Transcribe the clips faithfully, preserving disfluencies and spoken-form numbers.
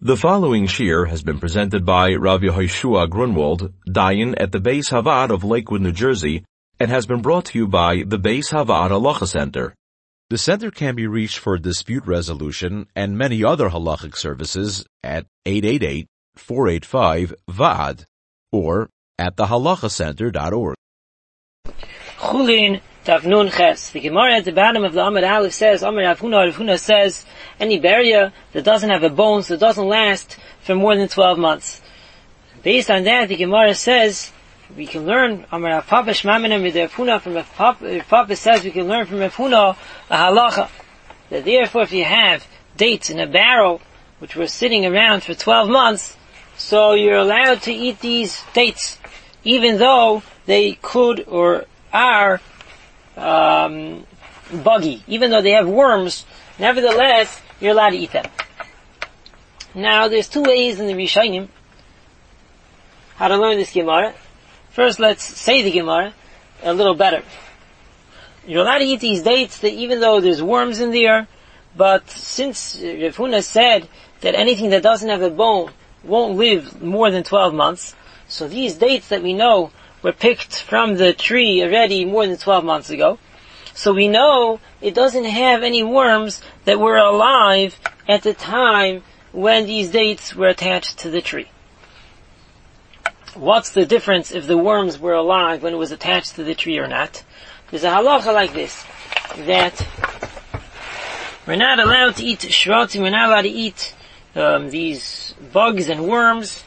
The following shir has been presented by Rav Yehoshua Grunwald, Dayan at the Beis Havad of Lakewood, New Jersey, and has been brought to you by the Beis Havad Halacha Center. The center can be reached for dispute resolution and many other halachic services at eight eight eight, four eight five, V A D or at the halacha center dot org. Chulin Tav Nun Ches. The Gemara at the bottom of the Amud Aleph says, Amar Rav Huna, Rav Huna says, any beria that doesn't have a bone, so it doesn't last for more than twelve months. Based on that, the Gemara says, we can learn, Amar Rav Papa Shmamina with Rav Huna, from Rav Papa, Rav Papa says we can learn from Rav Huna a halacha, that therefore if you have dates in a barrel, which were sitting around for twelve months, so you're allowed to eat these dates, even though they could or are um, buggy, even though they have worms, nevertheless, you're allowed to eat them. Now, there's two ways in the Rishonim how to learn this Gemara. First, let's say the Gemara a little better. You're allowed to eat these dates that even though there's worms in there, but since Rav Huna said that anything that doesn't have a bone won't live more than twelve months, so these dates that we know were picked from the tree already more than twelve months ago. So we know it doesn't have any worms that were alive at the time when these dates were attached to the tree. What's the difference if the worms were alive when it was attached to the tree or not? There's a halacha like this, that we're not allowed to eat shrotim, we're not allowed to eat um, these bugs and worms,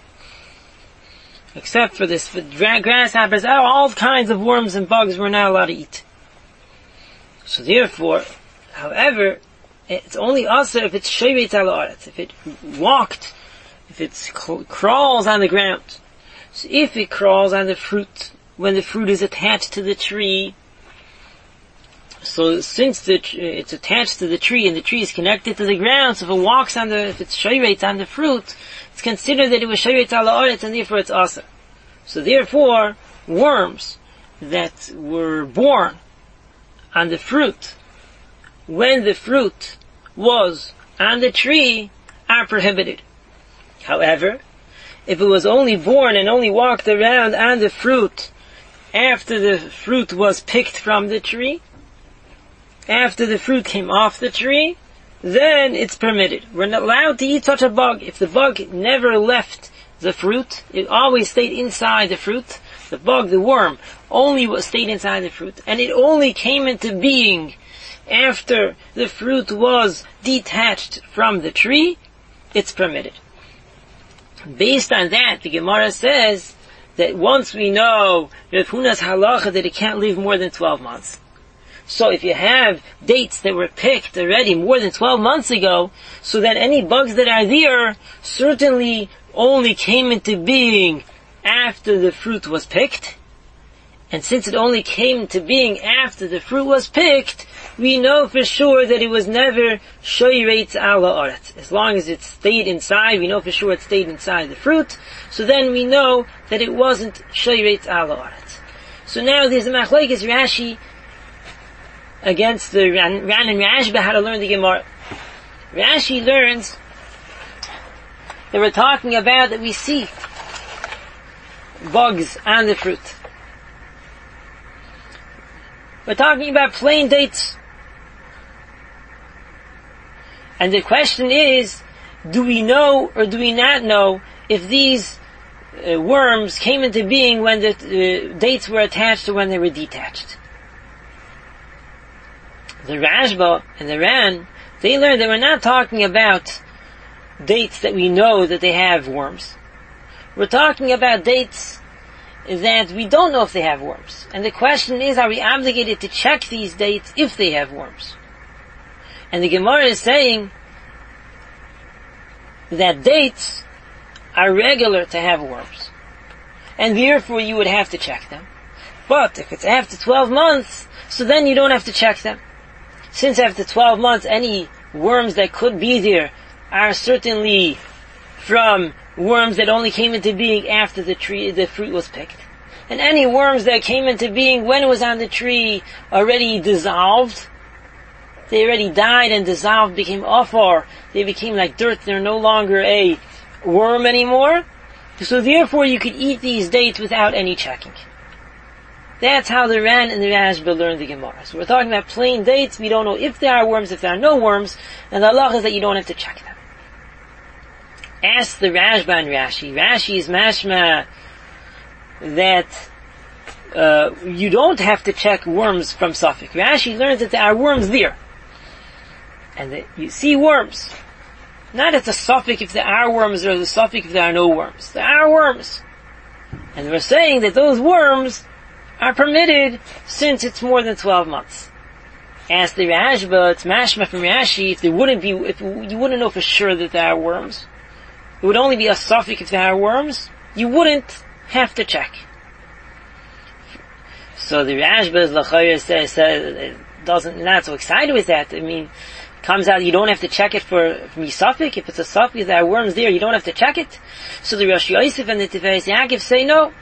except for this, for grasshoppers, all kinds of worms and bugs we're not allowed to eat. So therefore, however, it's only also if it's shevet al haaretz, if it walked, if it crawls on the ground. So if it crawls on the fruit, when the fruit is attached to the tree, so since the, it's attached to the tree and the tree is connected to the ground, so if it walks on the, if it's shevet on the fruit, it's considered that it was shevet al haaretz and therefore it's awesome. So therefore, worms that were born on the fruit when the fruit was on the tree are prohibited. However, if it was only born and only walked around on the fruit after the fruit was picked from the tree, after the fruit came off the tree, then it's permitted. We're not allowed to eat such a bug. If the bug never left the fruit, it always stayed inside the fruit. The bug, the worm, only was stayed inside the fruit, and it only came into being after the fruit was detached from the tree, it's permitted. Based on that, the Gemara says that once we know Rav Huna's halacha that it can't live more than twelve months. So if you have dates that were picked already more than twelve months ago, so that any bugs that are there certainly only came into being after the fruit was picked, and since it only came into being after the fruit was picked, we know for sure that it was never shoyretz al haaretz. As long as it stayed inside, we know for sure it stayed inside the fruit, so then we know that it wasn't shoyretz al haaretz. So now there's a machlekes Rashi against the Ran, Ran and Rashba how to learn the Gemara. Rashi learns that we're talking about that we see bugs on the fruit. We're talking about plain dates. And the question is, do we know or do we not know if these uh, worms came into being when the uh, dates were attached or when they were detached? The Rashba and the Ran, they learned that we're not talking about dates that we know that they have worms. We're talking about dates that we don't know if they have worms. And the question is, are we obligated to check these dates if they have worms? And the Gemara is saying that dates are regular to have worms. And therefore you would have to check them. But if it's after twelve months, so then you don't have to check them. Since after twelve months any worms that could be there are certainly from worms that only came into being after the tree, the fruit was picked. And any worms that came into being when it was on the tree already dissolved, they already died and dissolved, became afar, they became like dirt, they're no longer a worm anymore. So therefore you could eat these dates without any checking. That's how the Ran and the Rashba learned the Gemara. So we're talking about plain dates, we don't know if there are worms, if there are no worms, and the halacha is that you don't have to check them. Ask the Rashba and Rashi. Rashi is mashma that uh, you don't have to check worms from Suffolk. Rashi learns that there are worms there. And that you see worms. Not it's a Suffolk if there are worms or the Suffolk if there are no worms. There are worms. And we're saying that those worms are permitted since it's more than twelve months. Ask the Rashba, it's mashma from Rashi, if there wouldn't be, if you wouldn't know for sure that there are worms, it would only be a Suffolk if there are worms, you wouldn't have to check. So the Rashba, L'chayr says, says, doesn't, not so excited with that. I mean, comes out, you don't have to check it for, from Suffolk. If it's a Suffolk, if there are worms there, you don't have to check it. So the Rosh Yosef and the Tiferes Yaakov say no.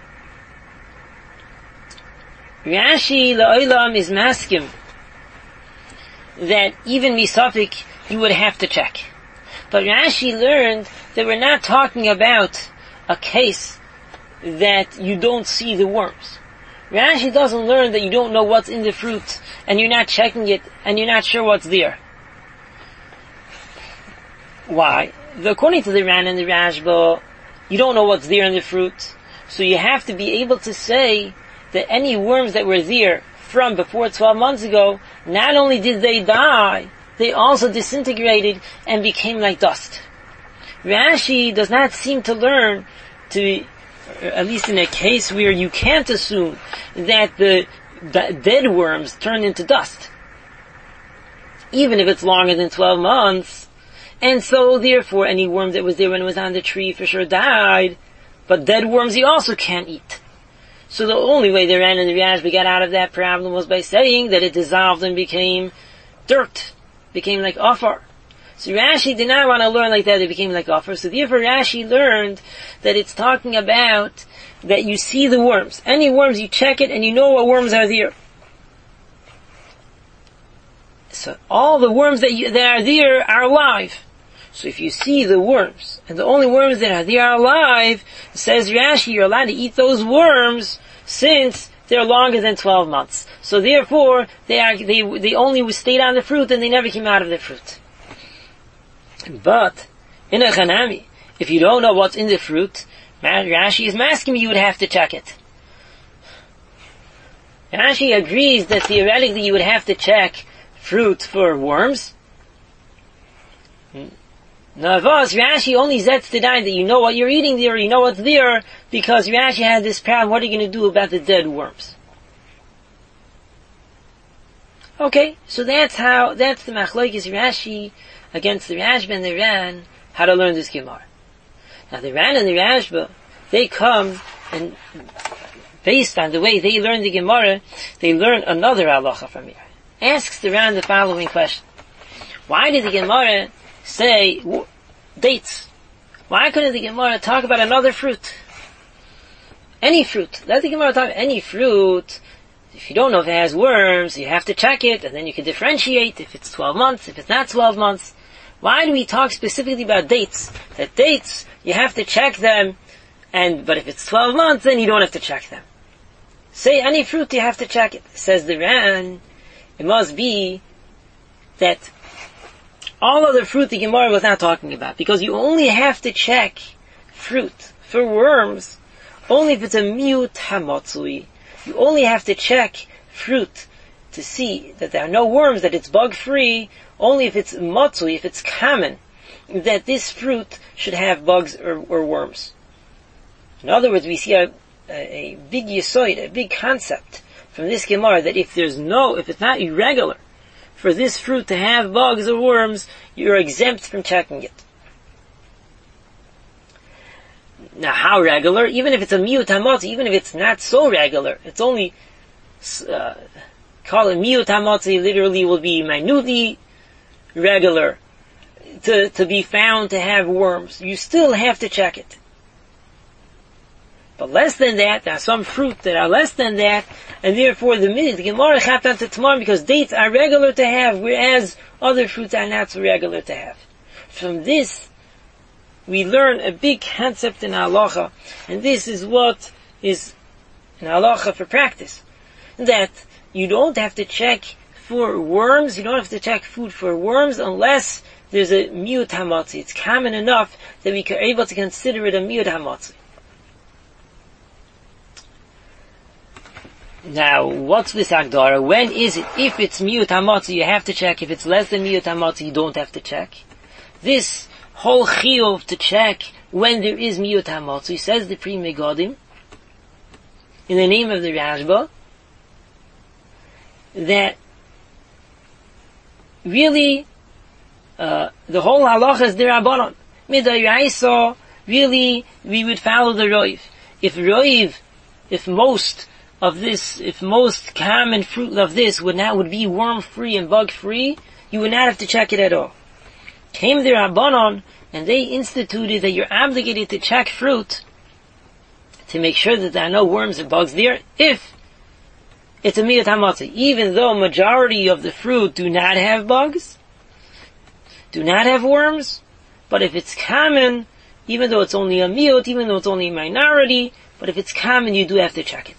Rashi, La'olam, is maskim that even Misafik you would have to check. But Rashi learned that we're not talking about a case that you don't see the worms. Rashi doesn't learn that you don't know what's in the fruit and you're not checking it and you're not sure what's there. Why? According to the Ran and the Rashba, you don't know what's there in the fruit, so you have to be able to say that any worms that were there from before twelve months ago, not only did they die, they also disintegrated and became like dust. Rashi does not seem to learn to, at least in a case where you can't assume that the, the dead worms turn into dust, even if it's longer than twelve months, and so therefore any worm that was there when it was on the tree for sure died, but dead worms you also can't eat. So the only way the Ran and the Rashba got out of that problem was by saying that it dissolved and became dirt, became like Afar. So Rashi did not want to learn like that, it became like Afar. So therefore Rashi learned that it's talking about that you see the worms. Any worms, you check it and you know what worms are there. So all the worms that, you, that are there are alive. So if you see the worms, and the only worms that are there are alive, says Rashi, you're allowed to eat those worms since they're longer than twelve months. So therefore, they are, they, they only stayed on the fruit and they never came out of the fruit. But, in a Chanami, if you don't know what's in the fruit, Rashi is asking you would have to check it. Rashi agrees that theoretically you would have to check fruit for worms. Navas, Rashi only zets the dine that you know what you're eating there, you know what's there, because Rashi had this problem, what are you going to do about the dead worms? Okay, so that's how, that's the machlokes Rashi against the Rashba and the Ran, how to learn this Gemara. Now the Ran and the Rashba, they come, and based on the way they learn the Gemara, they learn another halacha from here. Asks the Ran the following question. Why did the Gemara say w- dates? Why couldn't the Gemara talk about another fruit? Any fruit. Let the Gemara talk about any fruit. If you don't know if it has worms, you have to check it, and then you can differentiate if it's twelve months, if it's not twelve months. Why do we talk specifically about dates? That dates, you have to check them, and but if it's twelve months, then you don't have to check them. Say any fruit, you have to check it. Says the Ran, it must be that all other fruit the Gemara was not talking about, because you only have to check fruit for worms only if it's a miut hamatzui. You only have to check fruit to see that there are no worms, that it's bug free, only if it's matzui, if it's common, that this fruit should have bugs or, or worms. In other words, we see a, a, a big yesod, a big concept from this Gemara, that if there's no, if it's not irregular for this fruit to have bugs or worms, you're exempt from checking it. Now, how regular? Even if it's a miut hamotzi, even if it's not so regular, it's only, uh, call it miut hamotzi, literally will be minutely regular, to, to be found to have worms. You still have to check it. But less than that, there are some fruit that are less than that, and therefore the minute the Gemara chaptan to tomorrow because dates are regular to have, whereas other fruits are not so regular to have. From this, we learn a big concept in halacha, and this is what is in halacha for practice. That you don't have to check for worms, you don't have to check food for worms unless there's a miyut hamatzi. It's common enough that we are able to consider it a miyut hamatzi. Now, what's this Agdara? When is it? If it's miyut hamatzi, you have to check. If it's less than miyut hamatzi, you don't have to check. This whole chiyuv to check when there is miyut hamatzi, says the Pri Megadim, in the name of the Rashba, that really, uh, the whole halacha is derabanan. Midayaisa, really, we would follow the roiv. If roiv, if most of this, if most common fruit of this would not, would be worm-free and bug-free, you would not have to check it at all. Came the Rabbanon, and they instituted that you're obligated to check fruit to make sure that there are no worms and bugs there, if it's a miyut hamatzi. Even though majority of the fruit do not have bugs, do not have worms, but if it's common, even though it's only a miyut, even though it's only a minority, but if it's common, you do have to check it.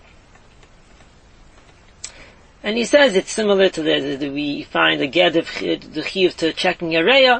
And he says it's similar to the, the, the we find the get of the chiyuv to checking a reya.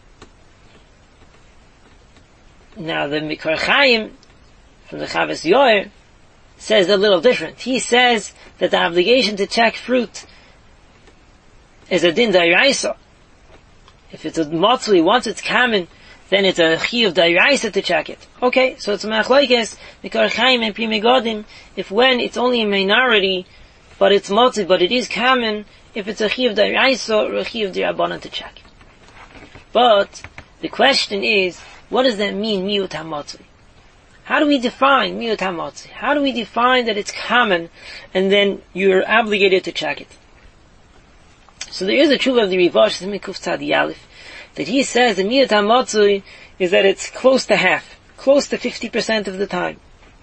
Now the Mikar Chaim from the Chavis Yoer says a little different. He says that the obligation to check fruit is a din da'iraisa. If it's a matzli, once it's common, then it's a chiyuv da'iraisa to check it. Okay, so it's a machlokes Mikar Chaim and Pri Megadim. If when it's only a minority, but it's matzli, but it is common, if it's a chiyuv da'iraisa or a chiyuv d'Rabbanan to check. But the question is, what does that mean, miyut hamatzi? How do we define miyut hamatzi? How do we define that it's common and then you're obligated to check it? So there is a tshuva of the Rivash, Mikuf Tzadi Aleph, that he says that miyut hamatzi is that it's close to half, close to fifty percent of the time.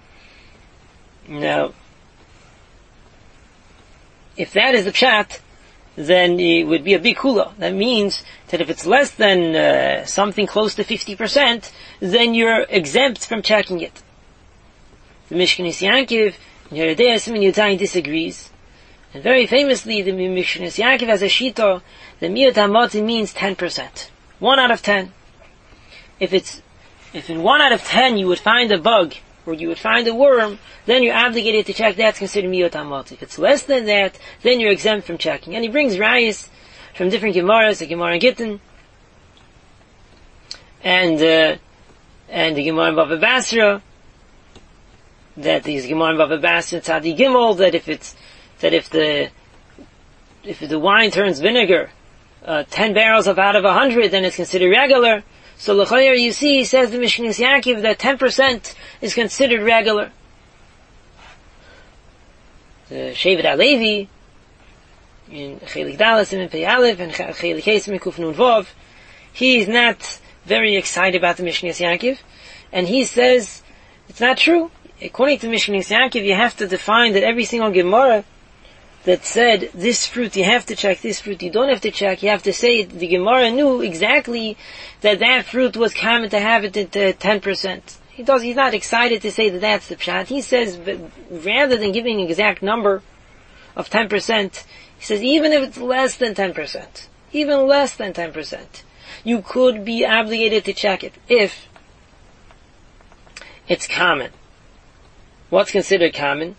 Now, if that is the pshat, then it would be a big kula. That means that if it's less than uh, something close to fifty percent, then you're exempt from checking it. The Mishkanis Yankiv, Yeridei Siman Yudzayin disagrees. And very famously, the Mishkanis Yankiv has a shita, the miyut hamatzi means ten percent. One out of ten. If it's, if in one out of ten you would find a bug, or you would find a worm, then you're obligated to check. That's considered miyut hamatzi. If it's less than that, then you're exempt from checking. And he brings rayas from different Gemaras, the Gemara in Gittin, and uh, and the Gemara in Bava Basra, that these Gemara in Bava Basra and Tzadi Gimel, that if it's that if the if the wine turns vinegar, uh, ten barrels of out of a hundred, then it's considered regular. So l'chayr, you see, he says the Mishkanis Yankiv that ten percent is considered regular. The Shevet HaLevi in Chelik Dalas and Pei Aleph and Chelik Esim Kuf Nun Vav, he's not very excited about the Mishkanis Yankiv, and he says it's not true. According to Mishkanis Yankiv, you have to define that every single Gemara that said this fruit you have to check, this fruit you don't have to check, you have to say the Gemara knew exactly that that fruit was common to have it at ten percent. He does, he's not excited to say that that's the pshat. He says, but rather than giving an exact number of ten percent, he says even if it's less than ten percent, even less than ten percent, you could be obligated to check it if it's common. What's considered common?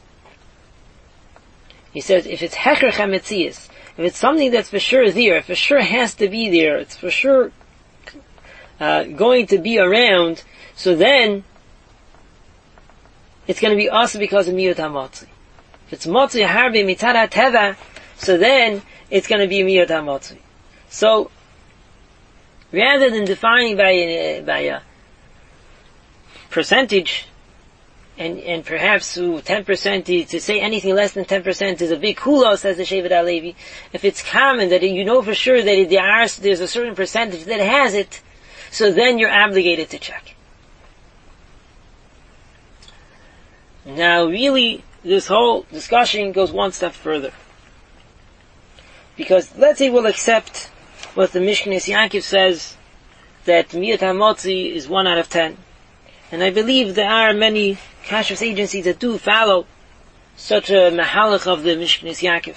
He says, if it's hecher chametzias, if it's something that's for sure there, for sure has to be there, it's for sure uh, going to be around, so then it's going to be also because of miyut hamatzi. If it's matzi harbe mitzad teva, so then it's going to be miyut hamatzi. So rather than defining by a, by a percentage, and and perhaps uh, ten percent, to, to say anything less than ten percent is a big kula, says the Shevet HaLevi. If it's common that you know for sure that there are, there's a certain percentage that has it, so then you're obligated to check. Now really, this whole discussion goes one step further. Because let's say we'll accept what the Mishknes Yaakov says, that Miyat HaMotzi is one out of ten. And I believe there are many kashrus agencies that do follow such a mahalach of the Mishknes Yaakov.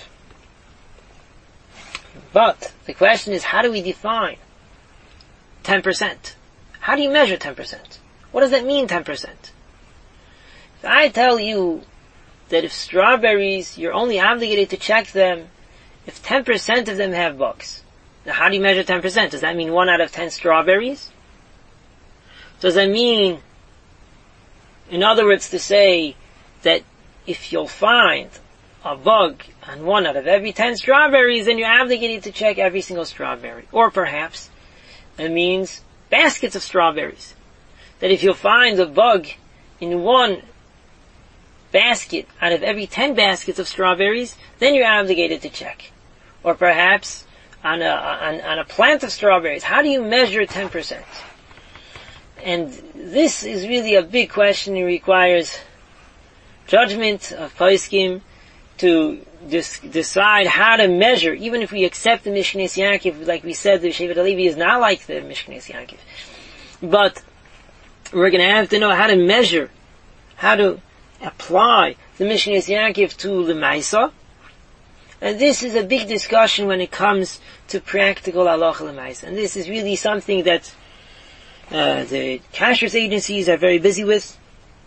But the question is, how do we define ten percent? How do you measure ten percent? What does that mean, ten percent? If I tell you that if strawberries, you're only obligated to check them if ten percent of them have bugs. Now how do you measure ten percent? Does that mean one out of ten strawberries? Does that mean, in other words, to say that if you'll find a bug on one out of every ten strawberries, then you're obligated to check every single strawberry? Or perhaps it means baskets of strawberries. That if you'll find a bug in one basket out of every ten baskets of strawberries, then you're obligated to check. Or perhaps on a, on, on a plant of strawberries. How do you measure ten percent? And this is really a big question. It requires judgment of poskim to dis- decide how to measure. Even if we accept the Mishknes Yaakov, like we said, the Shevet HaLevi is not like the Mishknes Yaakov. But we're going to have to know how to measure, how to apply the Mishknes Yaakov to the Maisa. And this is a big discussion when it comes to practical halacha l'maisa. And this is really something that uh, the kashrus agencies are very busy with.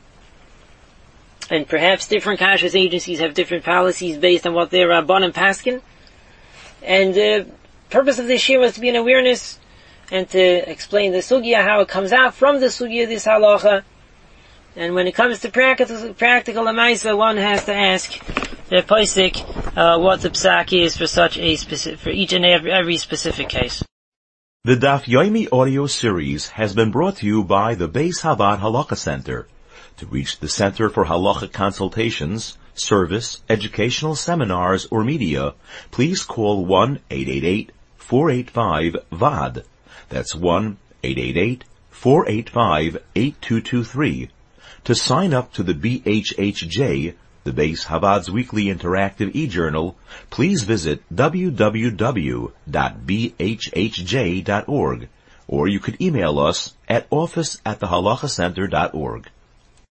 And perhaps different kashrus agencies have different policies based on what their rabbanim paskin. And the purpose of this year was to be an awareness and to explain the sugya, how it comes out from the sugya, this halacha. And when it comes to practical, practical l'maisa, one has to ask the posik uh, what the psak is for such a specific, for each and every, every specific case. The Daf Yomi audio series has been brought to you by the Beis Havad Halacha Center. To reach the Center for Halacha consultations, service, educational seminars, or media, please call one eight eight eight, four eight five, V A D. That's one eight eight eight, four eight five, eight two two three. To sign up to the B H H J, the Beis Havad's weekly interactive e-journal, please visit w w w dot b h h j dot org, or you could email us at office at the halacha center dot org.